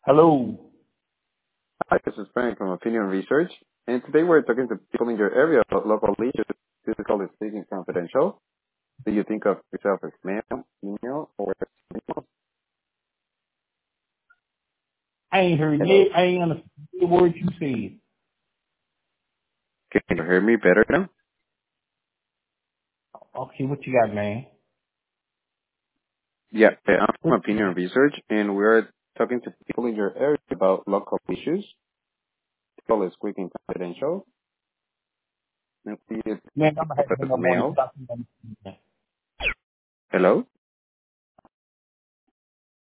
Hello. Hi, this is Frank from Opinion Research, and today we're talking to people in your area about local issues. This is called Speaking Confidential. Do you think of yourself as male, female, or female? I ain't heard Hello? yet. I ain't understand the word you said. Can you hear me better now? Okay, what you got, man? Yeah, I'm from Opinion Research, and we're talking to people in your area about local issues. It's called Speaking Confidential. And do you think Man, I'm of gonna have to yourself hang as up on you male? because I think I'm. Hello?